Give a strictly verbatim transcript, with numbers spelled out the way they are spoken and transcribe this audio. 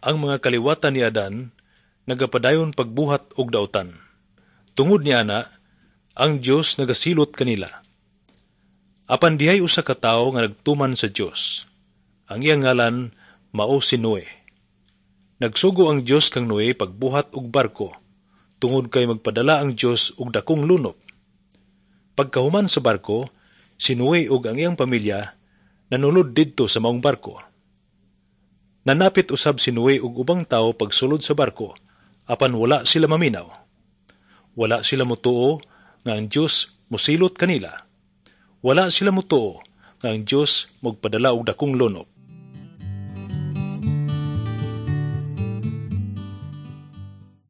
Ang mga kaliwatan ni Adan nagapadayon pagbuhat og dautan. Tungod niya na, ang Dios nagasilot kanila. Apan dihay usa ka tawo nga nagtuman sa Dios. Ang iyang ngalan mao si Noe. Nagsugo ang Dios kang Noe pagbuhat og barko, tungod kay magpadala ang Dios og dakong lunop. Pagkahuman sa barko, si Noe ug ang iyang pamilya nanulod didto sa maong barko. Nanapit usab si Noe ug ubang tawo pagsulod sa barko, apan wala sila maminaw. Wala sila motuo nga ang Dios mosilot kanila. Wala sila motuo nga ang Dios magpadala og dakong lunop.